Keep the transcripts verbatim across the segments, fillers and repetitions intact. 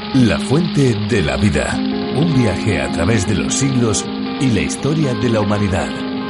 La fuente de la vida. Un viaje a través de los siglos y la historia de la humanidad.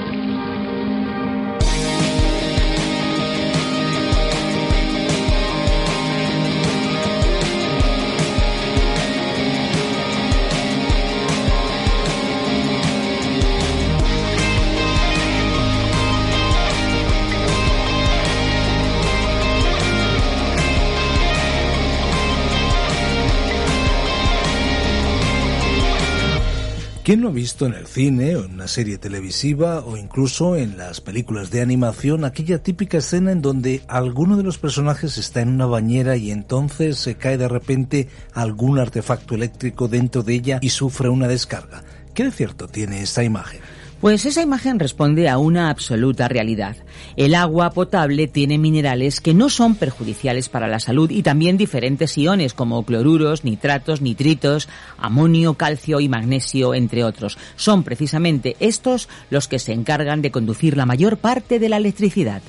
¿Quién no ha visto en el cine o en una serie televisiva o incluso en las películas de animación aquella típica escena en donde alguno de los personajes está en una bañera y entonces se cae de repente algún artefacto eléctrico dentro de ella y sufre una descarga? ¿Qué de cierto tiene esta imagen? Pues esa imagen responde a una absoluta realidad. El agua potable tiene minerales que no son perjudiciales para la salud y también diferentes iones como cloruros, nitratos, nitritos, amonio, calcio y magnesio, entre otros. Son precisamente estos los que se encargan de conducir la mayor parte de la electricidad.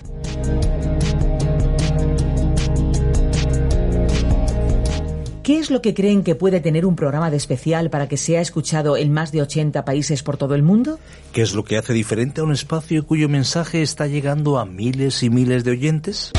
¿Qué es lo que creen que puede tener un programa de especial para que sea escuchado en más de ochenta países por todo el mundo? ¿Qué es lo que hace diferente a un espacio cuyo mensaje está llegando a miles y miles de oyentes?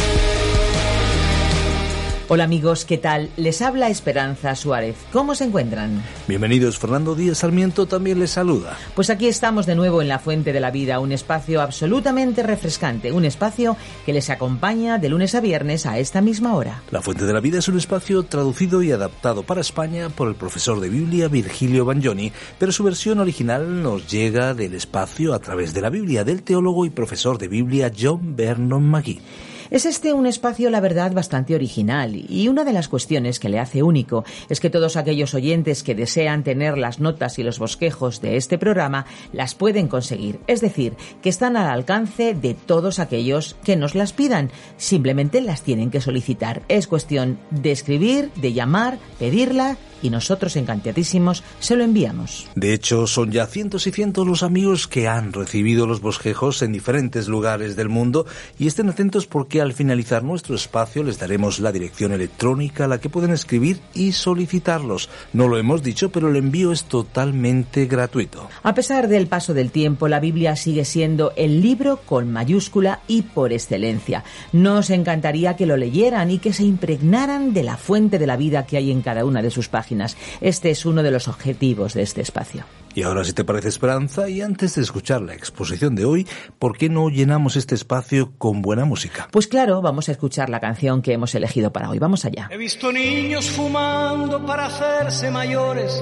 Hola amigos, ¿qué tal? Les habla Esperanza Suárez. ¿Cómo se encuentran? Bienvenidos, Fernando Díaz Sarmiento también les saluda. Pues aquí estamos de nuevo en La Fuente de la Vida, un espacio absolutamente refrescante, un espacio que les acompaña de lunes a viernes a esta misma hora. La Fuente de la Vida es un espacio traducido y adaptado para España por el profesor de Biblia Virgilio Bagnoni, pero su versión original nos llega del espacio a través de la Biblia del teólogo y profesor de Biblia John Vernon McGee. Es este un espacio, la verdad, bastante original, y una de las cuestiones que le hace único es que todos aquellos oyentes que desean tener las notas y los bosquejos de este programa las pueden conseguir, es decir, que están al alcance de todos aquellos que nos las pidan, simplemente las tienen que solicitar. Es cuestión de escribir, de llamar, pedirla, y nosotros encantadísimos se lo enviamos. De hecho, son ya cientos y cientos los amigos que han recibido los bosquejos en diferentes lugares del mundo, y estén atentos porque al finalizar nuestro espacio les daremos la dirección electrónica a la que pueden escribir y solicitarlos. No lo hemos dicho, pero el envío es totalmente gratuito. A pesar del paso del tiempo, la Biblia sigue siendo el libro con mayúscula y por excelencia. Nos encantaría que lo leyeran y que se impregnaran de la fuente de la vida que hay en cada una de sus páginas. Este es uno de los objetivos de este espacio. Y ahora, si te parece, Esperanza, y antes de escuchar la exposición de hoy, ¿por qué no llenamos este espacio con buena música? Pues claro, vamos a escuchar la canción que hemos elegido para hoy. Vamos allá. He visto niños fumando para hacerse mayores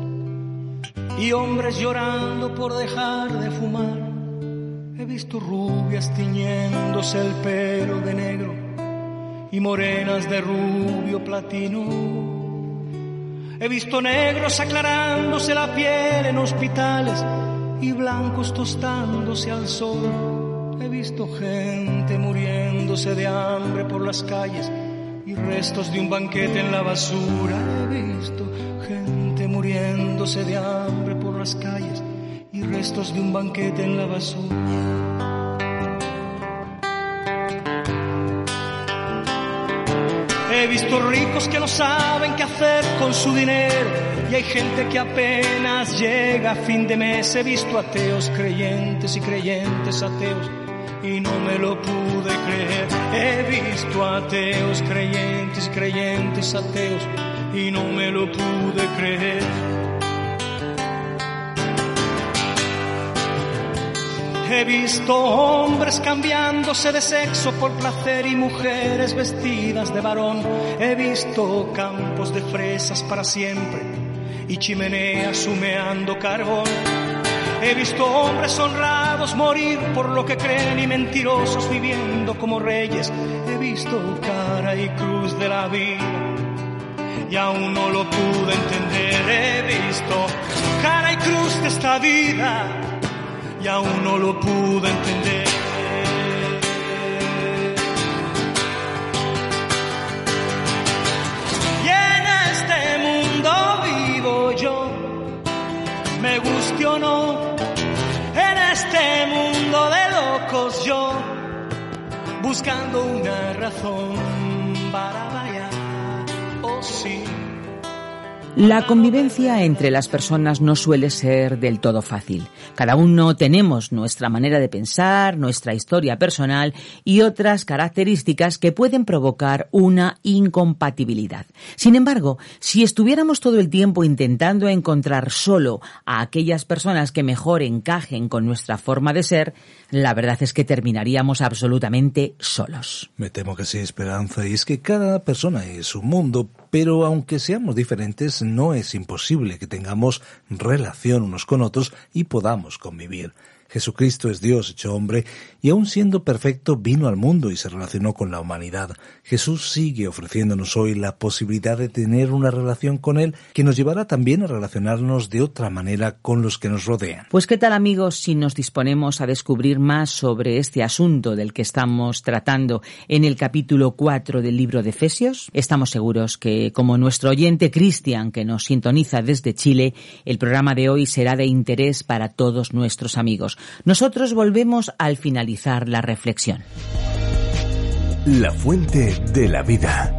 y hombres llorando por dejar de fumar. He visto rubias tiñéndose el pelo de negro y morenas de rubio platino. He visto negros aclarándose la piel en hospitales y blancos tostándose al sol. He visto gente muriéndose de hambre por las calles y restos de un banquete en la basura. He visto gente muriéndose de hambre por las calles y restos de un banquete en la basura. He visto ricos que no saben qué hacer con su dinero y hay gente que apenas llega a fin de mes. He visto ateos creyentes y creyentes ateos y no me lo pude creer. He visto ateos creyentes y creyentes ateos y no me lo pude creer. He visto hombres cambiándose de sexo por placer y mujeres vestidas de varón. He visto campos de fresas para siempre y chimeneas humeando carbón. He visto hombres honrados morir por lo que creen y mentirosos viviendo como reyes. He visto cara y cruz de la vida y aún no lo pude entender. He visto cara y cruz de esta vida y aún no lo pude entender. Y en este mundo vivo yo, me guste o no, en este mundo de locos yo, buscando una razón para bailar, oh sí, La convivencia entre las personas no suele ser del todo fácil. Cada uno tenemos nuestra manera de pensar, nuestra historia personal y otras características que pueden provocar una incompatibilidad. Sin embargo, si estuviéramos todo el tiempo intentando encontrar solo a aquellas personas que mejor encajen con nuestra forma de ser, la verdad es que terminaríamos absolutamente solos. Me temo que sí, Esperanza, y es que cada persona es un mundo, pero aunque seamos diferentes, no es imposible que tengamos relación unos con otros y podamos convivir. Jesucristo es Dios hecho hombre y aun siendo perfecto vino al mundo y se relacionó con la humanidad. Jesús sigue ofreciéndonos hoy la posibilidad de tener una relación con Él que nos llevará también a relacionarnos de otra manera con los que nos rodean. Pues qué tal, amigos, si nos disponemos a descubrir más sobre este asunto del que estamos tratando en el capítulo cuatro del libro de Efesios. Estamos seguros que, como nuestro oyente Cristian que nos sintoniza desde Chile, el programa de hoy será de interés para todos nuestros amigos. Nosotros volvemos al finalizar la reflexión. La fuente de la vida.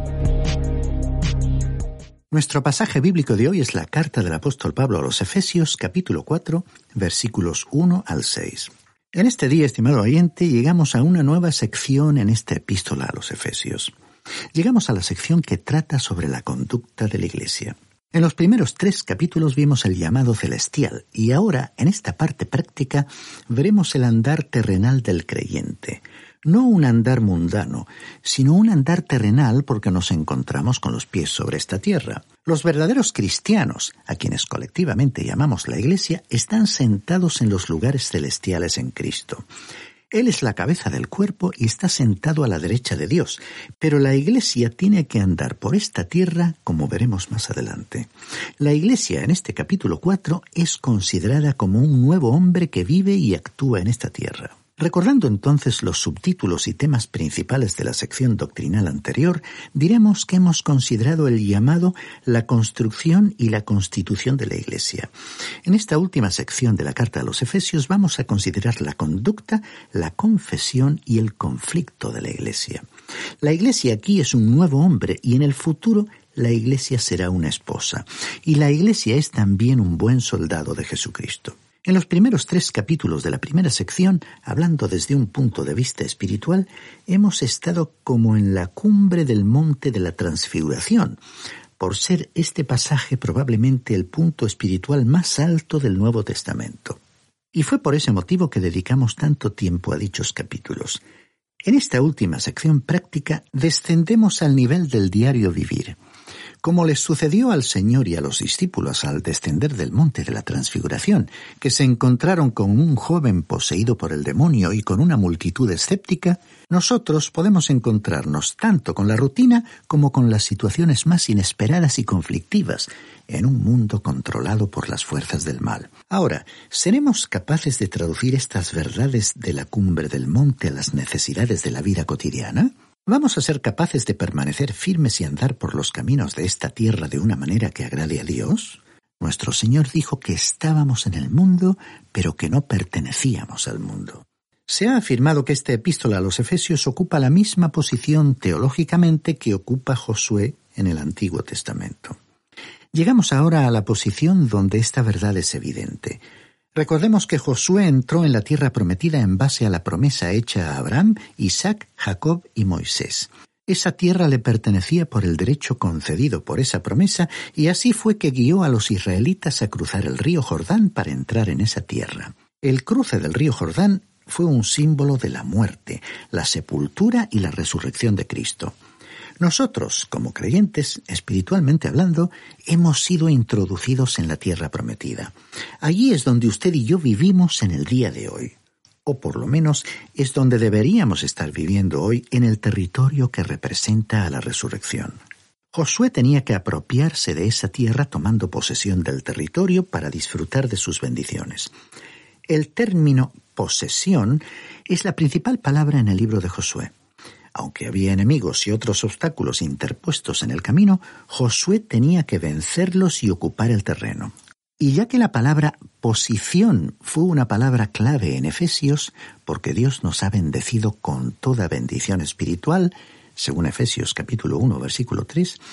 Nuestro pasaje bíblico de hoy es la carta del apóstol Pablo a los Efesios, capítulo cuatro, versículos uno al seis. En este día, estimado oyente, llegamos a una nueva sección en esta epístola a los Efesios. Llegamos a la sección que trata sobre la conducta de la Iglesia. En los primeros tres capítulos vimos el llamado celestial y ahora, en esta parte práctica, veremos el andar terrenal del creyente. No un andar mundano, sino un andar terrenal porque nos encontramos con los pies sobre esta tierra. Los verdaderos cristianos, a quienes colectivamente llamamos la Iglesia, están sentados en los lugares celestiales en Cristo. Él es la cabeza del cuerpo y está sentado a la derecha de Dios, pero la Iglesia tiene que andar por esta tierra, como veremos más adelante. La Iglesia, en este capítulo cuatro, es considerada como un nuevo hombre que vive y actúa en esta tierra. Recordando entonces los subtítulos y temas principales de la sección doctrinal anterior, diremos que hemos considerado el llamado, la construcción y la constitución de la Iglesia. En esta última sección de la carta a los Efesios vamos a considerar la conducta, la confesión y el conflicto de la Iglesia. La Iglesia aquí es un nuevo hombre y en el futuro la Iglesia será una esposa. Y la Iglesia es también un buen soldado de Jesucristo. En los primeros tres capítulos de la primera sección, hablando desde un punto de vista espiritual, hemos estado como en la cumbre del monte de la Transfiguración, por ser este pasaje probablemente el punto espiritual más alto del Nuevo Testamento. Y fue por ese motivo que dedicamos tanto tiempo a dichos capítulos. En esta última sección práctica descendemos al nivel del diario vivir. Como les sucedió al Señor y a los discípulos al descender del monte de la Transfiguración, que se encontraron con un joven poseído por el demonio y con una multitud escéptica, nosotros podemos encontrarnos tanto con la rutina como con las situaciones más inesperadas y conflictivas en un mundo controlado por las fuerzas del mal. Ahora, ¿seremos capaces de traducir estas verdades de la cumbre del monte a las necesidades de la vida cotidiana? ¿Vamos a ser capaces de permanecer firmes y andar por los caminos de esta tierra de una manera que agrade a Dios? Nuestro Señor dijo que estábamos en el mundo, pero que no pertenecíamos al mundo. Se ha afirmado que esta epístola a los Efesios ocupa la misma posición teológicamente que ocupa Josué en el Antiguo Testamento. Llegamos ahora a la posición donde esta verdad es evidente. Recordemos que Josué entró en la tierra prometida en base a la promesa hecha a Abraham, Isaac, Jacob y Moisés. Esa tierra le pertenecía por el derecho concedido por esa promesa y así fue que guió a los israelitas a cruzar el río Jordán para entrar en esa tierra. El cruce del río Jordán fue un símbolo de la muerte, la sepultura y la resurrección de Cristo. Nosotros, como creyentes, espiritualmente hablando, hemos sido introducidos en la tierra prometida. Allí es donde usted y yo vivimos en el día de hoy. O por lo menos es donde deberíamos estar viviendo hoy en el territorio que representa a la resurrección. Josué tenía que apropiarse de esa tierra tomando posesión del territorio para disfrutar de sus bendiciones. El término posesión es la principal palabra en el libro de Josué. Aunque había enemigos y otros obstáculos interpuestos en el camino, Josué tenía que vencerlos y ocupar el terreno. Y ya que la palabra posición fue una palabra clave en Efesios, porque Dios nos ha bendecido con toda bendición espiritual, según Efesios capítulo uno, versículo tres,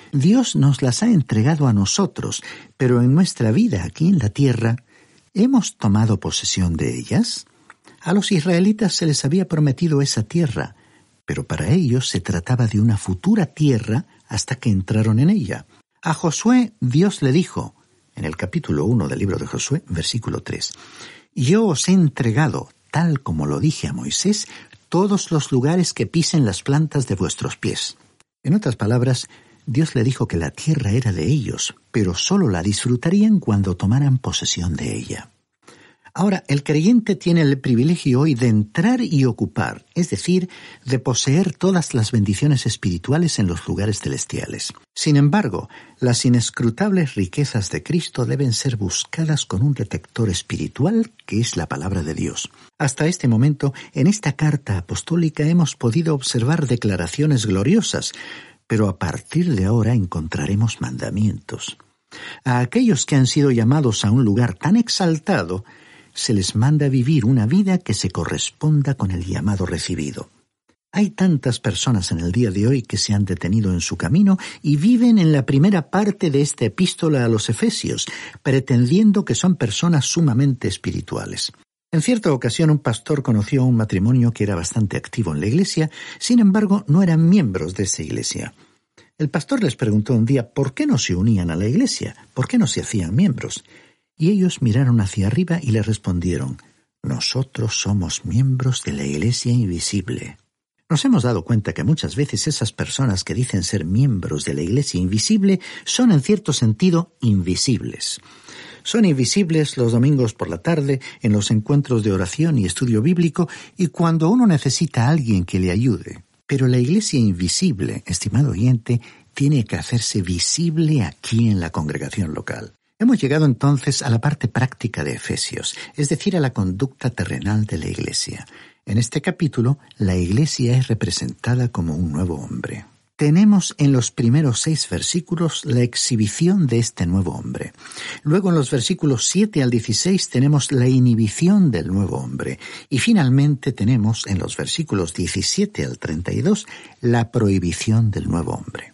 Dios nos las ha entregado a nosotros, pero en nuestra vida aquí en la tierra, ¿hemos tomado posesión de ellas? A los israelitas se les había prometido esa tierra, pero para ellos se trataba de una futura tierra hasta que entraron en ella. A Josué Dios le dijo, en el capítulo uno del libro de Josué, versículo tres, «Yo os he entregado, tal como lo dije a Moisés, todos los lugares que pisen las plantas de vuestros pies». En otras palabras, Dios le dijo que la tierra era de ellos, pero solo la disfrutarían cuando tomaran posesión de ella. Ahora, el creyente tiene el privilegio hoy de entrar y ocupar, es decir, de poseer todas las bendiciones espirituales en los lugares celestiales. Sin embargo, las inescrutables riquezas de Cristo deben ser buscadas con un detector espiritual que es la palabra de Dios. Hasta este momento, en esta carta apostólica hemos podido observar declaraciones gloriosas, pero a partir de ahora encontraremos mandamientos. A aquellos que han sido llamados a un lugar tan exaltado, se les manda vivir una vida que se corresponda con el llamado recibido. Hay tantas personas en el día de hoy que se han detenido en su camino y viven en la primera parte de esta epístola a los Efesios, pretendiendo que son personas sumamente espirituales. En cierta ocasión un pastor conoció a un matrimonio que era bastante activo en la iglesia, sin embargo no eran miembros de esa iglesia. El pastor les preguntó un día por qué no se unían a la iglesia, por qué no se hacían miembros. Y ellos miraron hacia arriba y le respondieron, «Nosotros somos miembros de la Iglesia Invisible». Nos hemos dado cuenta que muchas veces esas personas que dicen ser miembros de la Iglesia Invisible son en cierto sentido invisibles. Son invisibles los domingos por la tarde, en los encuentros de oración y estudio bíblico, y cuando uno necesita a alguien que le ayude. Pero la Iglesia Invisible, estimado oyente, tiene que hacerse visible aquí en la congregación local. Hemos llegado entonces a la parte práctica de Efesios, es decir, a la conducta terrenal de la Iglesia. En este capítulo, la Iglesia es representada como un nuevo hombre. Tenemos en los primeros seis versículos la exhibición de este nuevo hombre. Luego en los versículos siete al dieciséis tenemos la inhibición del nuevo hombre. Y finalmente tenemos en los versículos diecisiete al treinta y dos la prohibición del nuevo hombre.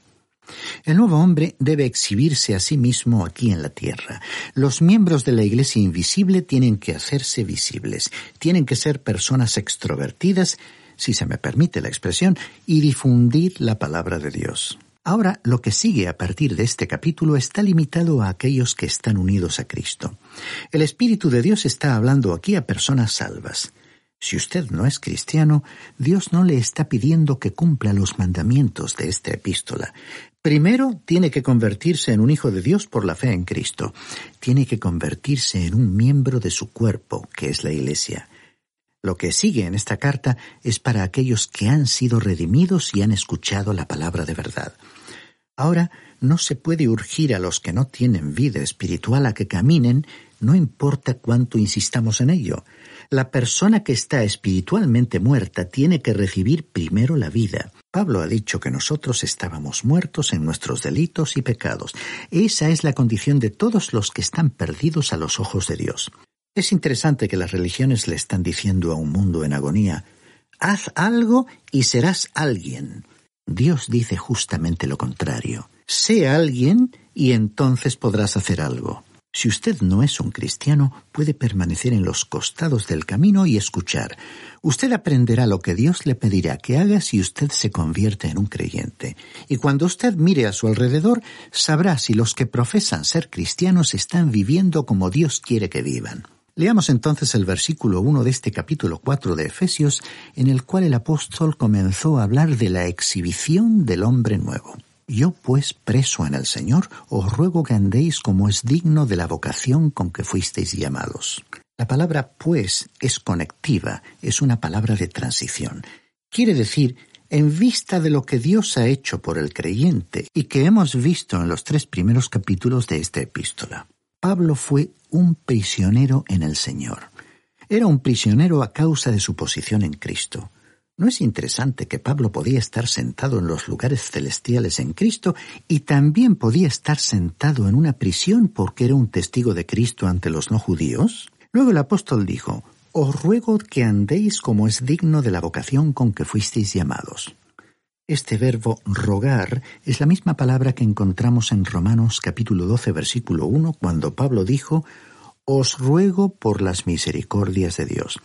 El nuevo hombre debe exhibirse a sí mismo aquí en la tierra. Los miembros de la Iglesia Invisible tienen que hacerse visibles, tienen que ser personas extrovertidas, si se me permite la expresión, y difundir la palabra de Dios. Ahora, lo que sigue a partir de este capítulo está limitado a aquellos que están unidos a Cristo. El Espíritu de Dios está hablando aquí a personas salvas. Si usted no es cristiano, Dios no le está pidiendo que cumpla los mandamientos de esta epístola. Primero, tiene que convertirse en un hijo de Dios por la fe en Cristo. Tiene que convertirse en un miembro de su cuerpo, que es la Iglesia. Lo que sigue en esta carta es para aquellos que han sido redimidos y han escuchado la palabra de verdad. Ahora, no se puede urgir a los que no tienen vida espiritual a que caminen, no importa cuánto insistamos en ello. La persona que está espiritualmente muerta tiene que recibir primero la vida. Pablo ha dicho que nosotros estábamos muertos en nuestros delitos y pecados. Esa es la condición de todos los que están perdidos a los ojos de Dios. Es interesante que las religiones le están diciendo a un mundo en agonía, «Haz algo y serás alguien». Dios dice justamente lo contrario. «Sé alguien y entonces podrás hacer algo». Si usted no es un cristiano, puede permanecer en los costados del camino y escuchar. Usted aprenderá lo que Dios le pedirá que haga si usted se convierte en un creyente. Y cuando usted mire a su alrededor, sabrá si los que profesan ser cristianos están viviendo como Dios quiere que vivan. Leamos entonces el versículo uno de este capítulo cuatro de Efesios, en el cual el apóstol comenzó a hablar de la exhibición del hombre nuevo. Yo, pues, preso en el Señor, os ruego que andéis como es digno de la vocación con que fuisteis llamados. La palabra pues es conectiva, es una palabra de transición. Quiere decir, en vista de lo que Dios ha hecho por el creyente y que hemos visto en los tres primeros capítulos de esta epístola. Pablo fue un prisionero en el Señor. Era un prisionero a causa de su posición en Cristo. ¿No es interesante que Pablo podía estar sentado en los lugares celestiales en Cristo y también podía estar sentado en una prisión porque era un testigo de Cristo ante los no judíos? Luego el apóstol dijo, «Os ruego que andéis como es digno de la vocación con que fuisteis llamados». Este verbo rogar es la misma palabra que encontramos en Romanos capítulo doce, versículo uno, cuando Pablo dijo: «Os ruego por las misericordias de Dios».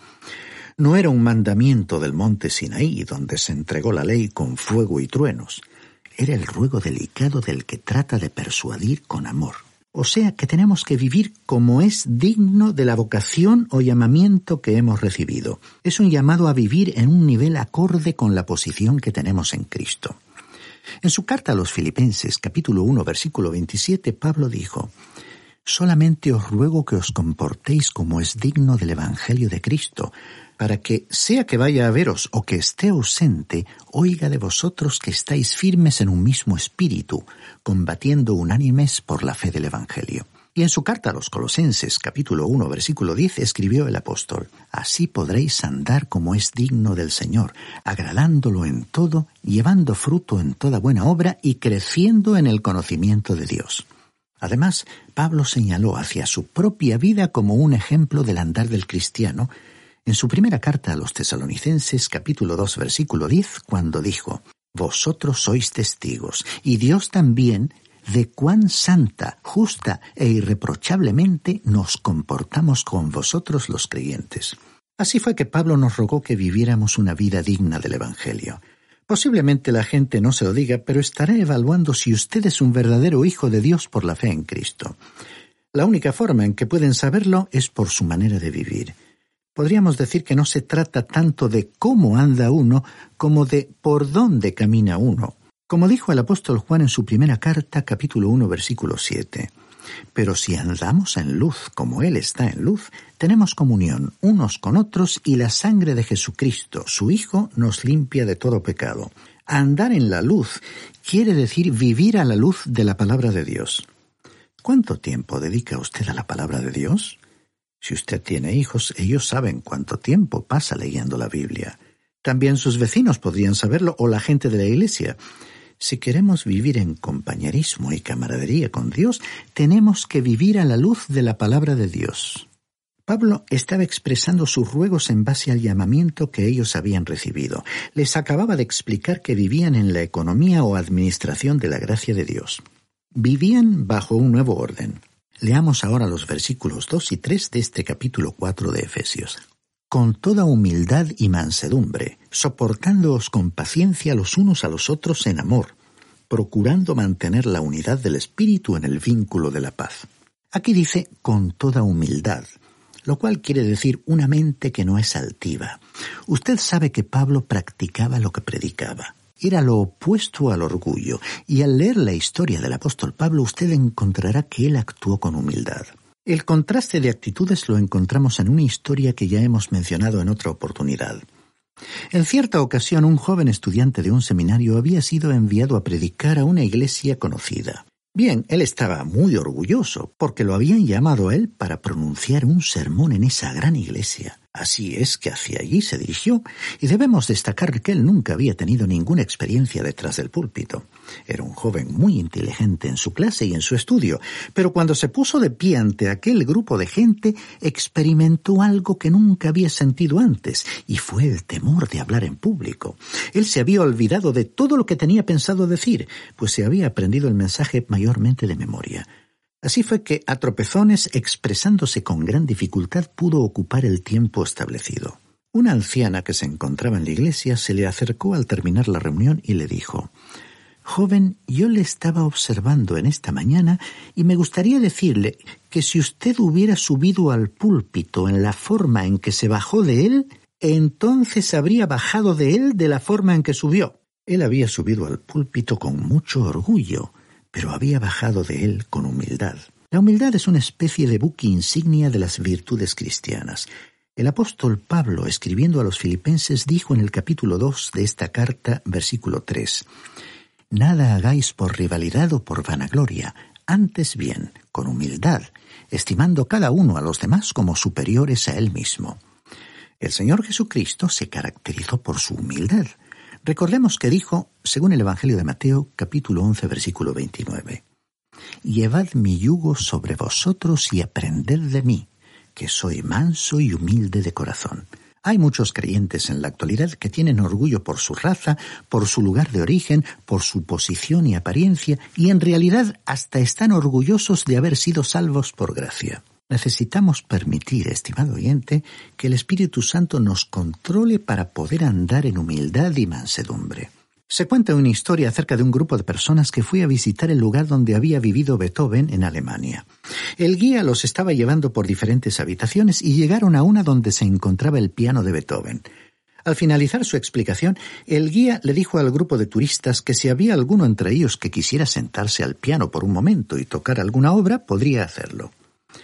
No era un mandamiento del monte Sinaí, donde se entregó la ley con fuego y truenos. Era el ruego delicado del que trata de persuadir con amor. O sea que tenemos que vivir como es digno de la vocación o llamamiento que hemos recibido. Es un llamado a vivir en un nivel acorde con la posición que tenemos en Cristo. En su carta a los Filipenses, capítulo uno, versículo veintisiete, Pablo dijo: «Solamente os ruego que os comportéis como es digno del Evangelio de Cristo, para que, sea que vaya a veros o que esté ausente, oiga de vosotros que estáis firmes en un mismo espíritu, combatiendo unánimes por la fe del Evangelio». Y en su carta a los Colosenses, capítulo uno, versículo diez, escribió el apóstol: «Así podréis andar como es digno del Señor, agradándolo en todo, llevando fruto en toda buena obra y creciendo en el conocimiento de Dios». Además, Pablo señaló hacia su propia vida como un ejemplo del andar del cristiano, en su primera carta a los Tesalonicenses, capítulo dos, versículo diez, cuando dijo: «Vosotros sois testigos, y Dios también, de cuán santa, justa e irreprochablemente nos comportamos con vosotros los creyentes». Así fue que Pablo nos rogó que viviéramos una vida digna del Evangelio. Posiblemente la gente no se lo diga, pero estará evaluando si usted es un verdadero hijo de Dios por la fe en Cristo. La única forma en que pueden saberlo es por su manera de vivir. Podríamos decir que no se trata tanto de cómo anda uno, como de por dónde camina uno. Como dijo el apóstol Juan en su primera carta, capítulo uno, versículo siete. «Pero si andamos en luz como Él está en luz, tenemos comunión unos con otros y la sangre de Jesucristo, su Hijo, nos limpia de todo pecado». Andar en la luz quiere decir vivir a la luz de la palabra de Dios. ¿Cuánto tiempo dedica usted a la palabra de Dios? Si usted tiene hijos, ellos saben cuánto tiempo pasa leyendo la Biblia. También sus vecinos podrían saberlo, o la gente de la iglesia. Si queremos vivir en compañerismo y camaradería con Dios, tenemos que vivir a la luz de la palabra de Dios. Pablo estaba expresando sus ruegos en base al llamamiento que ellos habían recibido. Les acababa de explicar que vivían en la economía o administración de la gracia de Dios. Vivían bajo un nuevo orden. Leamos ahora los versículos dos y tres de este capítulo cuatro de Efesios. «Con toda humildad y mansedumbre, soportándoos con paciencia los unos a los otros en amor, procurando mantener la unidad del espíritu en el vínculo de la paz». Aquí dice «con toda humildad», lo cual quiere decir una mente que no es altiva. Usted sabe que Pablo practicaba lo que predicaba. Era lo opuesto al orgullo, y al leer la historia del apóstol Pablo usted encontrará que él actuó con humildad. El contraste de actitudes lo encontramos en una historia que ya hemos mencionado en otra oportunidad. En cierta ocasión, un joven estudiante de un seminario había sido enviado a predicar a una iglesia conocida. Bien, él estaba muy orgulloso, porque lo habían llamado a él para pronunciar un sermón en esa gran iglesia. Así es que hacia allí se dirigió, y debemos destacar que él nunca había tenido ninguna experiencia detrás del púlpito. Era un joven muy inteligente en su clase y en su estudio, pero cuando se puso de pie ante aquel grupo de gente, experimentó algo que nunca había sentido antes, y fue el temor de hablar en público. Él se había olvidado de todo lo que tenía pensado decir, pues se había aprendido el mensaje mayormente de memoria. Así fue que, a tropezones, expresándose con gran dificultad, pudo ocupar el tiempo establecido. Una anciana que se encontraba en la iglesia se le acercó al terminar la reunión y le dijo: «Joven, yo le estaba observando en esta mañana y me gustaría decirle que si usted hubiera subido al púlpito en la forma en que se bajó de él, entonces habría bajado de él de la forma en que subió». Él había subido al púlpito con mucho orgullo, pero había bajado de él con humildad. La humildad es una especie de buque insignia de las virtudes cristianas. El apóstol Pablo, escribiendo a los Filipenses, dijo en el capítulo dos de esta carta, versículo tres: «Nada hagáis por rivalidad o por vanagloria, antes bien, con humildad, estimando cada uno a los demás como superiores a él mismo». El Señor Jesucristo se caracterizó por su humildad. Recordemos que dijo, según el Evangelio de Mateo, capítulo once, versículo veintinueve, «Llevad mi yugo sobre vosotros y aprended de mí, que soy manso y humilde de corazón». Hay muchos creyentes en la actualidad que tienen orgullo por su raza, por su lugar de origen, por su posición y apariencia, y en realidad hasta están orgullosos de haber sido salvos por gracia. Necesitamos permitir, estimado oyente, que el Espíritu Santo nos controle para poder andar en humildad y mansedumbre. Se cuenta una historia acerca de un grupo de personas que fue a visitar el lugar donde había vivido Beethoven en Alemania. El guía los estaba llevando por diferentes habitaciones y llegaron a una donde se encontraba el piano de Beethoven. Al finalizar su explicación, el guía le dijo al grupo de turistas que si había alguno entre ellos que quisiera sentarse al piano por un momento y tocar alguna obra, podría hacerlo.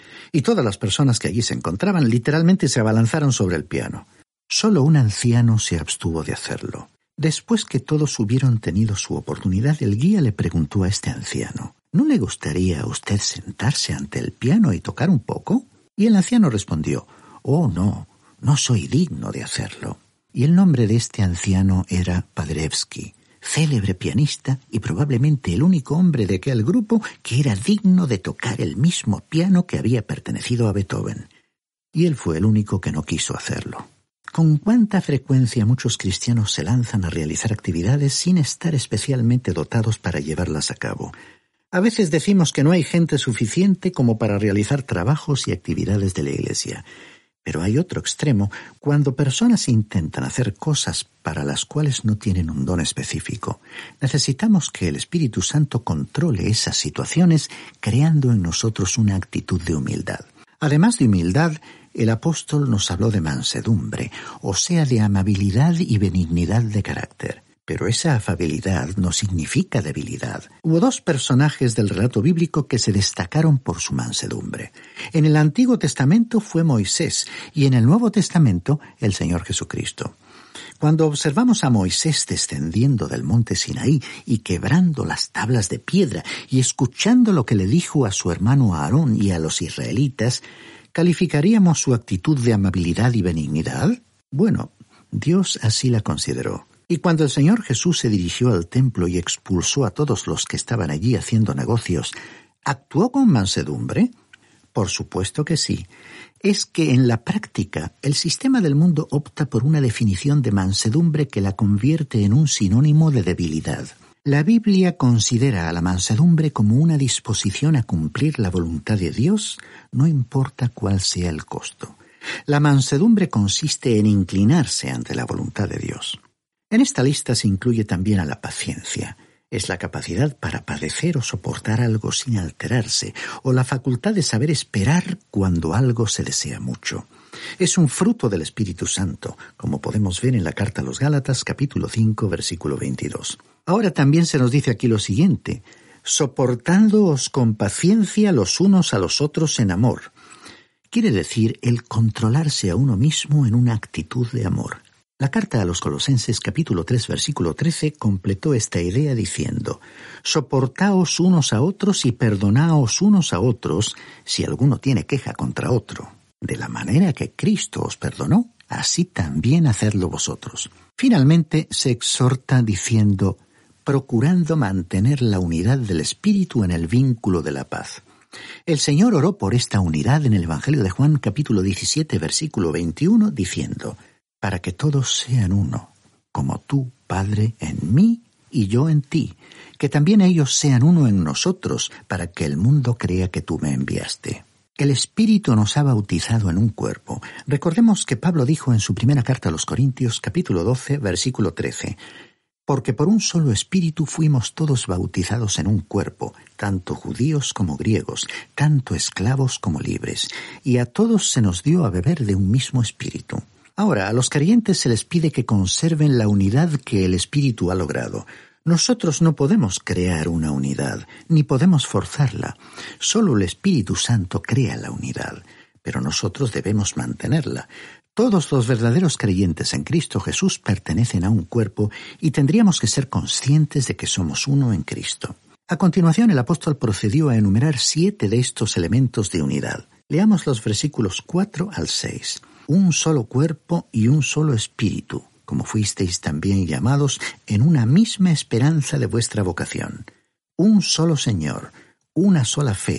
Y todas las personas que allí se encontraban literalmente se abalanzaron sobre el piano. Solo un anciano se abstuvo de hacerlo. Después que todos hubieron tenido su oportunidad, el guía le preguntó a este anciano, ¿no le gustaría a usted sentarse ante el piano y tocar un poco? Y el anciano respondió, oh no, no soy digno de hacerlo. Y el nombre de este anciano era Paderewski, célebre pianista y probablemente el único hombre de aquel grupo que era digno de tocar el mismo piano que había pertenecido a Beethoven. Y él fue el único que no quiso hacerlo. ¿Con cuánta frecuencia muchos cristianos se lanzan a realizar actividades sin estar especialmente dotados para llevarlas a cabo? A veces decimos que no hay gente suficiente como para realizar trabajos y actividades de la iglesia. Pero hay otro extremo, cuando personas intentan hacer cosas para las cuales no tienen un don específico. Necesitamos que el Espíritu Santo controle esas situaciones, creando en nosotros una actitud de humildad. Además de humildad, el apóstol nos habló de mansedumbre, o sea, de amabilidad y benignidad de carácter. Pero esa afabilidad no significa debilidad. Hubo dos personajes del relato bíblico que se destacaron por su mansedumbre. En el Antiguo Testamento fue Moisés y en el Nuevo Testamento el Señor Jesucristo. Cuando observamos a Moisés descendiendo del monte Sinaí y quebrando las tablas de piedra y escuchando lo que le dijo a su hermano Aarón y a los israelitas, ¿calificaríamos su actitud de amabilidad y benignidad? Bueno, Dios así la consideró. Y cuando el Señor Jesús se dirigió al templo y expulsó a todos los que estaban allí haciendo negocios, ¿actuó con mansedumbre? Por supuesto que sí. Es que en la práctica el sistema del mundo opta por una definición de mansedumbre que la convierte en un sinónimo de debilidad. La Biblia considera a la mansedumbre como una disposición a cumplir la voluntad de Dios, no importa cuál sea el costo. La mansedumbre consiste en inclinarse ante la voluntad de Dios. En esta lista se incluye también a la paciencia. Es la capacidad para padecer o soportar algo sin alterarse, o la facultad de saber esperar cuando algo se desea mucho. Es un fruto del Espíritu Santo, como podemos ver en la carta a los Gálatas, capítulo cinco, versículo veintidós. Ahora también se nos dice aquí lo siguiente: soportándoos con paciencia los unos a los otros en amor. Quiere decir el controlarse a uno mismo en una actitud de amor. La carta a los Colosenses capítulo tres versículo trece completó esta idea diciendo: soportaos unos a otros y perdonaos unos a otros si alguno tiene queja contra otro. De la manera que Cristo os perdonó, así también hacedlo vosotros. Finalmente se exhorta diciendo: procurando mantener la unidad del Espíritu en el vínculo de la paz. El Señor oró por esta unidad en el Evangelio de Juan capítulo diecisiete versículo veintiuno diciendo: para que todos sean uno, como tú, Padre, en mí y yo en ti, que también ellos sean uno en nosotros, para que el mundo crea que tú me enviaste. El Espíritu nos ha bautizado en un cuerpo. Recordemos que Pablo dijo en su primera carta a los Corintios, capítulo doce, versículo trece, porque por un solo Espíritu fuimos todos bautizados en un cuerpo, tanto judíos como griegos, tanto esclavos como libres, y a todos se nos dio a beber de un mismo Espíritu. Ahora, a los creyentes se les pide que conserven la unidad que el Espíritu ha logrado. Nosotros no podemos crear una unidad, ni podemos forzarla. Solo el Espíritu Santo crea la unidad, pero nosotros debemos mantenerla. Todos los verdaderos creyentes en Cristo Jesús pertenecen a un cuerpo y tendríamos que ser conscientes de que somos uno en Cristo. A continuación, el apóstol procedió a enumerar siete de estos elementos de unidad. Leamos los versículos cuatro al seis. Un solo cuerpo y un solo espíritu, como fuisteis también llamados en una misma esperanza de vuestra vocación. Un solo Señor, una sola fe,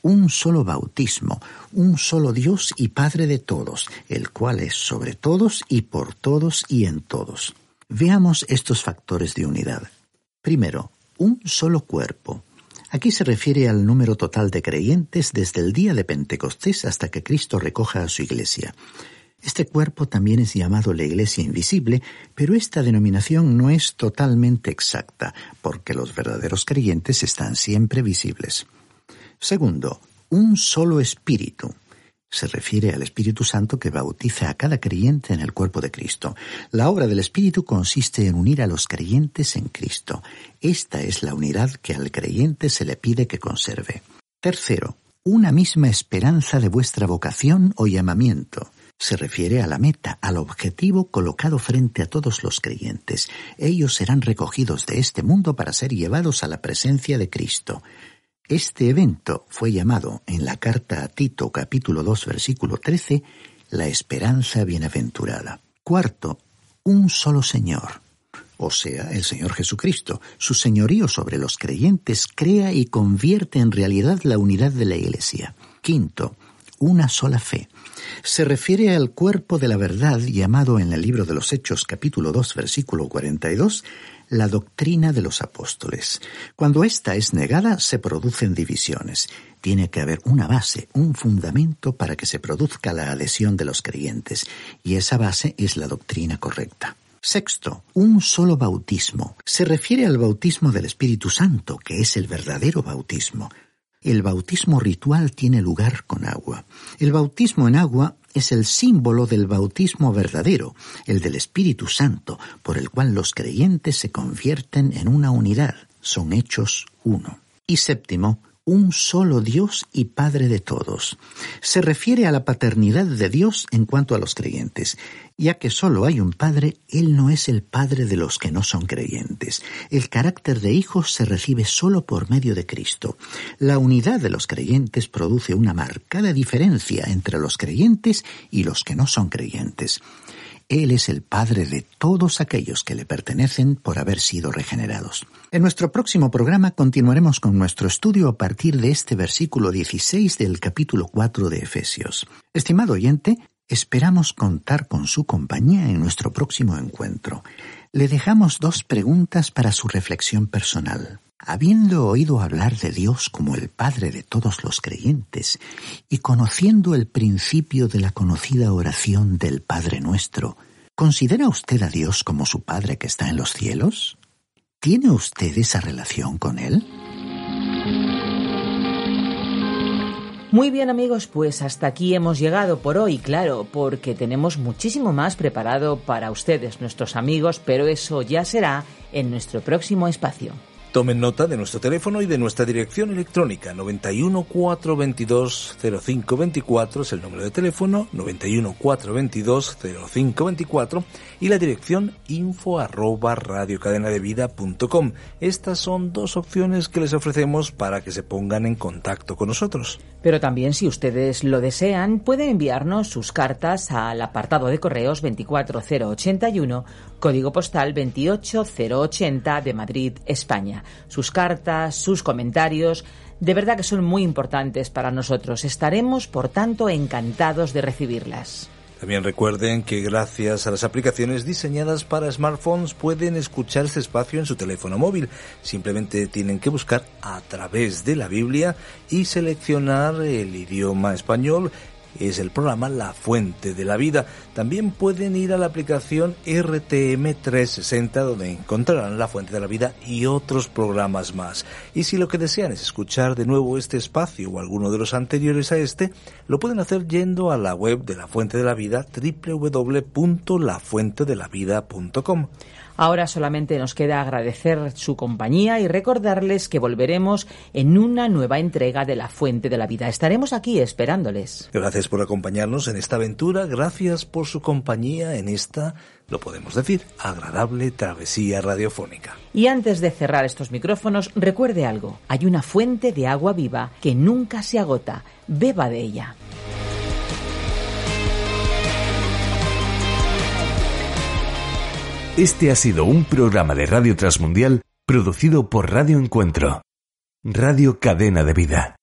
un solo bautismo, un solo Dios y Padre de todos, el cual es sobre todos y por todos y en todos. Veamos estos factores de unidad. Primero, un solo cuerpo. Aquí se refiere al número total de creyentes desde el día de Pentecostés hasta que Cristo recoja a su iglesia. Este cuerpo también es llamado la Iglesia Invisible, pero esta denominación no es totalmente exacta, porque los verdaderos creyentes están siempre visibles. Segundo, un solo Espíritu. Se refiere al Espíritu Santo que bautiza a cada creyente en el cuerpo de Cristo. La obra del Espíritu consiste en unir a los creyentes en Cristo. Esta es la unidad que al creyente se le pide que conserve. Tercero, una misma esperanza de vuestra vocación o llamamiento. Se refiere a la meta, al objetivo colocado frente a todos los creyentes. Ellos serán recogidos de este mundo para ser llevados a la presencia de Cristo. Este evento fue llamado en la carta a Tito capítulo dos versículo trece la esperanza bienaventurada. Cuarto, un solo Señor, o sea, el Señor Jesucristo. Su señorío sobre los creyentes crea y convierte en realidad la unidad de la Iglesia. Quinto, una sola fe. Se refiere al cuerpo de la verdad llamado en el libro de los Hechos capítulo dos versículo cuarenta y dos la doctrina de los apóstoles. Cuando ésta es negada se producen divisiones. Tiene que haber una base, un fundamento para que se produzca la adhesión de los creyentes, y esa base es la doctrina correcta. Sexto, un solo bautismo. Se refiere al bautismo del Espíritu Santo, que es el verdadero bautismo. El bautismo ritual tiene lugar con agua. El bautismo en agua es el símbolo del bautismo verdadero, el del Espíritu Santo, por el cual los creyentes se convierten en una unidad, son hechos uno. Y séptimo, un solo Dios y Padre de todos. Se refiere a la paternidad de Dios en cuanto a los creyentes. Ya que solo hay un Padre, Él no es el Padre de los que no son creyentes. El carácter de hijos se recibe solo por medio de Cristo. La unidad de los creyentes produce una marcada diferencia entre los creyentes y los que no son creyentes. Él es el Padre de todos aquellos que le pertenecen por haber sido regenerados. En nuestro próximo programa continuaremos con nuestro estudio a partir de este versículo dieciséis del capítulo cuatro de Efesios. Estimado oyente, esperamos contar con su compañía en nuestro próximo encuentro. Le dejamos dos preguntas para su reflexión personal. Habiendo oído hablar de Dios como el Padre de todos los creyentes y conociendo el principio de la conocida oración del Padre Nuestro, ¿considera usted a Dios como su Padre que está en los cielos? ¿Tiene usted esa relación con Él? Muy bien, amigos, pues hasta aquí hemos llegado por hoy, claro, porque tenemos muchísimo más preparado para ustedes, nuestros amigos, pero eso ya será en nuestro próximo espacio. Tomen nota de nuestro teléfono y de nuestra dirección electrónica. noventa y uno, cuatrocientos veintidós, cero cinco veinticuatro es el número de teléfono, noventa y uno, cuatrocientos veintidós, cero cinco veinticuatro, y la dirección info arroba radiocadenadevida punto com. Estas son dos opciones que les ofrecemos para que se pongan en contacto con nosotros. Pero también, si ustedes lo desean, pueden enviarnos sus cartas al apartado de correos veinticuatro cero ochenta y uno, código postal veintiocho cero ochenta de Madrid, España. Sus cartas, sus comentarios, de verdad que son muy importantes para nosotros. Estaremos, por tanto, encantados de recibirlas. También recuerden que gracias a las aplicaciones diseñadas para smartphones pueden escuchar este espacio en su teléfono móvil. Simplemente tienen que buscar a través de la Biblia y seleccionar el idioma español. Es el programa La Fuente de la Vida. También pueden ir a la aplicación R T M trescientos sesenta, donde encontrarán La Fuente de la Vida y otros programas más. Y si lo que desean es escuchar de nuevo este espacio o alguno de los anteriores a este, lo pueden hacer yendo a la web de La Fuente de la Vida, doble u doble u doble u punto la fuente de la vida punto com. Ahora solamente nos queda agradecer su compañía y recordarles que volveremos en una nueva entrega de La Fuente de la Vida. Estaremos aquí esperándoles. Gracias por acompañarnos en esta aventura, gracias por su compañía en esta, lo podemos decir, agradable travesía radiofónica. Y antes de cerrar estos micrófonos, recuerde algo. Hay una fuente de agua viva que nunca se agota. Beba de ella. Este ha sido un programa de Radio Transmundial producido por Radio Encuentro, Radio Cadena de Vida.